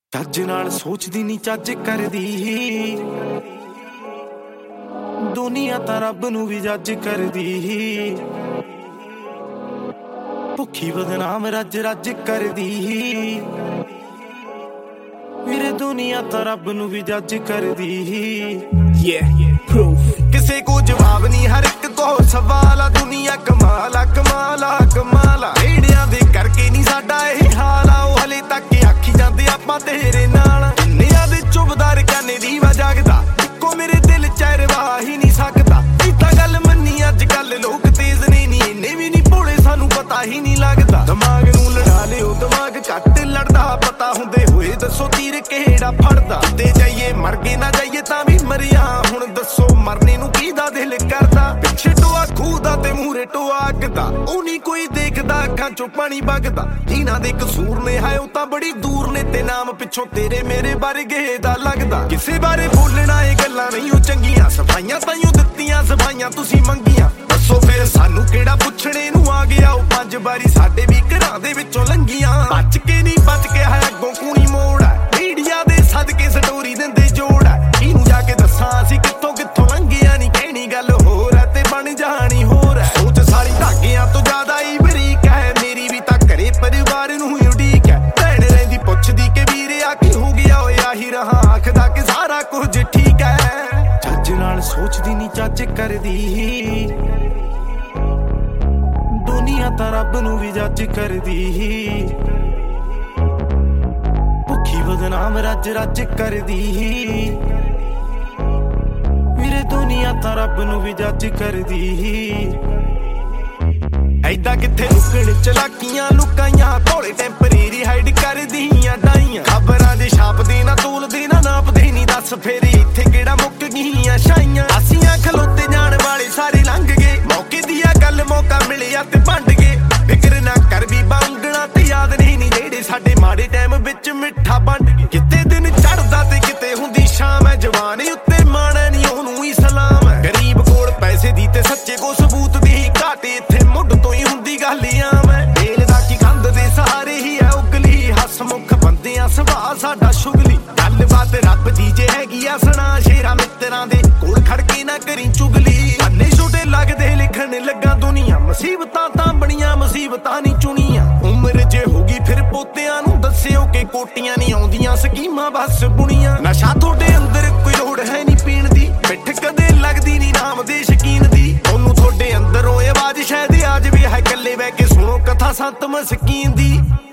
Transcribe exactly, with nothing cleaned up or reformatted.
ਚੱਜ ਨਾਲ ਸੋਚਦੀ ਨੀ ਚੱਜ ਕਰਦੀ, ਦੁਨੀਆ ਤਾਂ ਰੱਬ ਨੂੰ ਵੀ ਜੱਜ ਕਰਦੀ। ਭੁੱਖੀ ਬਦਨਾਮ ਰੱਜ ਰੱਜ ਕਰਦੀ, ਵੀਰੇ ਦੁਨੀਆ ਤਾਂ ਰੱਬ ਨੂੰ ਵੀ ਜੱਜ ਕਰਦੀ। Yeah, proof ਕਿਸੇ ਕੋ ਜਵਾਬ ਨਹੀਂ, ਹਰ ਇੱਕ ਕੋ ਸਵਾਲ ਆ। ਦੁਨੀਆ ਕਮਾਲਾ ਕਮਾਲਾ ਕਮਾਲਾ, ਏੜਿਆਂ ਦੇ ਕਰਕੇ ਨਹੀਂ ਸਾਡਾ ਇਹ ਹਾਲ ਆ। ਉਹ ਹਲੇ ਤੱਕ ਆਖੀ ਜਾਂਦੇ ਆਪਾਂ ਤੇਰੇ ਨਾਲ, ਕਿੰਨਿਆਂ ਦੇ ਚੁਬਦਾਰ ਕਾਨੇ ਦੀਵਾ ਜਾਗਦਾ, ਇੱਕੋ ਮੇਰੇ ਦਿਲ ਚ ਰਵਾ ਹੀ ਨਹੀਂ ਸਕਦਾ। ਇਹ ਤਾਂ ਗੱਲ ਮੰਨੀ ਅੱਜ ਕੱਲ ਲੋਕ ਤੇਜ਼ ਨੇ ਨੀ, ਇੰਨੇ ਵੀ ਨਹੀਂ ਭੋਲੇ ਸਾਨੂੰ ਪਤਾ ਹੀ ਨਹੀਂ ਲੱਗਦਾ। ਦਿਮਾਗ ਨੂੰ ਲੜਾ ਲਿਓ ਦਿਮਾਗ ਘੱਟ ਲੜਦਾ, ਪਤਾ ਹੁੰਦੇ ਹੋਏ ਦੱਸੋ ਤੀਰ ਕਿਹੜਾ ਫੜਦਾ। ਤੇ ਜਾਈਏ ਮਰ ਗਏ ਨਾ ਜਾਈਏ ਤਾਂ ਵੀ ਮਰਿਆ, ਹੁਣ ਦੱਸੋ ਮਰਨੇ ਨੂੰ ਕਿਹਦਾ ਦਿਲ ਕਰਦਾ। ਪਿੱਛੇ ਟੋਆ ਖੂਦਾ ਤੇ ਮੂਹਰੇ ਟੋਆ ਅੱਗਦਾ, ਉਹ ਨਹੀਂ ਕੋਈ ਦੇਖਦਾ, ਅੱਖਾਂ ਚੋਂ ਪਾਣੀ ਵਗਦਾ। ਇਹਨਾਂ ਦੇ ਕਸੂਰ ਨੇ ਹੈ ਉਹ ਤਾਂ ਬੜੀ ਦੂਰ ਨੇ, ਤੇ ਨਾਮ ਪਿੱਛੋਂ ਤੇਰੇ ਮੇਰੇ ਵਰਗੇ ਦਾ ਲੱਗਦਾ। ਕਿਸੇ ਬਾਰੇ ਬੋਲਣਾ ਇਹ ਗੱਲਾਂ ਨਹੀਂ ਉਹ ਚੰਗੀਆਂ, ਸਫਾਈਆਂ ਤਾਈਓ ਦਿੱਤੀਆਂ ਸਫਾਈਆਂ ਤੁਸੀਂ ਮੰਗੀਆਂ। ਦੱਸੋ ਫਿਰ ਸਾਨੂੰ ਕਿਹੜਾ ਪੁੱਛਣੇ ਨੂੰ ਆ ਗਿਆ, ਉਹ ਪੰਜ ਵਾਰੀ ਸਾਡੇ ਵੀ ਘਰਾਂ ਦੇ ਵਿੱਚੋਂ ਲੰਘੀਆਂ। ਬਚ ਕੇ ਨਹੀਂ ਬਚ ਕੇ ਹੈ ਅੱਗੋਂ ਕੂਣੀ ਮੋੜ ਹੈ, ਮੀਡੀਆ ਦੇ ਸਦਕੇ ਸਟੋਰੀ ਦਿੰਦੇ ਜੋੜ ਹੈ। ਇਹਨੂੰ ਜਾ ਕੇ ਦੱਸਾਂ ਅਸੀਂ ਕਿੱਥੋਂ ਕਿੱਥੋਂ ਲੰਘਿਆ, ਨਹੀਂ ਕਹਿਣੀ ਗੱਲ ਹੋਰ ਹੈ ਤੇ ਬਣ ਜਾਣੀ ਹੋਰ ਹੈ। ਸੋਚ ਸਾਰੀ ਧਾਗਿਆਂ ਤੋਂ ਜ਼ਿਆਦਾ ਹੀ ਬਰੀਕ ਹੈ, ਮੇਰੀ ਵੀ ਤਾਂ ਘਰੇ ਪਰਿਵਾਰ ਨੂੰ ਹੀ ਉਡੀਕ ਹੈ। ਭੈਣ ਰਹਿੰਦੀ ਪੁੱਛਦੀ ਕਿ ਵੀਰੇ ਆ ਕੀ ਹੋ ਗਿਆ, ਓਏ ਆਹੀ ਰਹਾ ਆਖਦਾ ਕਿ ਸਾਰਾ ਕੁਝ ਠੀਕ ਹੈ। ਚੱਜ ਨਾਲ ਸੋਚਦੀ ਨਹੀਂ ਚੱਜ ਕਰਦੀ, ਦੁਨੀਆ ਤਾਂ ਰੱਬ ਨੂੰ ਵੀ ਜੱਜ ਕਰਦੀ। ਭੁੱਖੀ ਬਦਨਾਮ ਰੱਜ ਰੱਜ ਕਰਦੀ, ਵੀਰੇ ਦੁਨੀਆ ਤਾਂ ਰੱਬ ਨੂੰ ਵੀ ਜੱਜ ਕਰਦੀ। ਐਦਾਂ ਕਿੱਥੇ ਲੁਕਣ ਚਲਾਕੀਆਂ ਲੁਕਾਈਆਂ, ਭੋਲੇ ਟੈਂਪਰੇਰੀ ਹਾਈਡ ਕਰਦੀਆਂ ਡਾਈਆਂ। ਖਬਰਾਂ ਦੇ ਛਾਪਦੇ ਨਾ ਤੋਲਦੇ ਨਾ ਨਾਪਦੇ ਨਹੀਂ, ਦੱਸ ਫੇਰ ਇੱਥੇ ਕਿਹੜਾ ਮੁੱਕ ਗਈਆਂ ਛਾਈਆਂ। ਅਸੀਂ ਖਲੋਤੇ ਜਾਣ ਵਾਲੇ ਸਾਰੇ ਲੰਘ ਗਏ, ਮੌਕੇ ਦੀ ਆ ਗੱਲ ਮੌਕਾ ਮਿਲਿਆ ਤੇ ਵੰਡ ਗਏ। ਫਿਕਰ ਨਾ ਕਰ ਵੀ ਬਾਉਂਗਣਾ ਤੇ ਯਾਦ ਨਹੀਂ ਨੀ ਜਿਹੜੇ ਸਾਡੇ ਮਾੜੇ ਟਾਈਮ ਵਿੱਚ ਮਿੱਠਾ ਵੰਡ ਗਏ। ਕਿਤੇ ਦਿਨ ਚੜਦਾ ਤੇ ਕਿਤੇ ਹੁੰਦੀ ਸ਼ਾਮ ਹੈ, ਜਵਾਨ ਉੱਤੇ ਮਾਣਾ ਨਹੀਂ ਉਹਨੂੰ ਹੀ ਸਲਾਮ ਹੈ। ਗਰੀਬ ਕੋਲ ਪੈਸੇ ਦੀ ਤੇ ਸੱਚੇ ਕੋ ਸਬੂਤ ਦੀ ਘਾਟ, ਇੱਥੇ ਮੁੱਢ ਤੋਂ ਹੀ ਹੁੰਦੀ ਗੱਲ ਆਮ ਹੈ। ਢੇਲ ਦਾ ਕੀ ਕੰਧ ਦੇ ਸਹਾਰੇ ਹੀ ਹੈ ਉਗਲੀ, ਹਸਮੁਖ ਬੰਦਿਆਂ ਸੁਭਾਅ ਸਾਡਾ ਸ਼ੁਗਲੀ। ਗੱਲਬਾਤ ਰੱਬ ਦੀ ਜੇ ਹੈਗੀ ਆ ਸੁਣਾ, ਸ਼ੇਰਾਂ ਮਿੱਤਰਾਂ ਦੇ ਕੋਲ ਖੜ ਕੇ ਨਾ ਕਰੀ ਚੁਗਲੀ। ਅੰਨੇ ਛੋਟੇ ਲੱਗਦੇ ਲਿਖਣ ਲੱਗਾ ਦੁਨੀਆ, ਮੁਸੀਬਤਾਂ ਤਾਂ ਬਣੀਆਂ ਮੁਸੀਬਤਾਂ ਨਹੀਂ ਚੁਣੀਆਂ। ਉਮਰ ਜੇ ਹੋਗੀ ਫਿਰ ਪੋਤਿਆਂ ਨੂੰ ਦੱਸਿਓ ਕਿ ਕੋਟੀਆਂ ਨਹੀਂ ਆਉਂਦੀਆਂ ਸਕੀਮਾਂ ਬਸ ਬੁਣੀਆਂ। ਨਸ਼ਾ ਤੁਹਾਡੇ ਅੰਦਰ ਕੋਈ ਲੋੜ ਹੈ ਨਹੀਂ ਪੀਣ ਦੀ, ਪਿੱਠ ਕਦੇ ਲੱਗਦੀ ਨਹੀਂ ਨਾਮ ਦੇ ਸ਼ਕੀਨ ਦੀ। ਉਹਨੂੰ ਤੁਹਾਡੇ ਅੰਦਰੋਂ ਆਵਾਜ਼ ਸ਼ਾਇਦ ਆ ਜਾਵੇ, ਹੈ ਇਕੱਲੇ ਬਹਿ ਕੇ ਸੁਣੋ ਕਥਾ ਸੰਤ ਮਸਕੀਨ ਦੀ।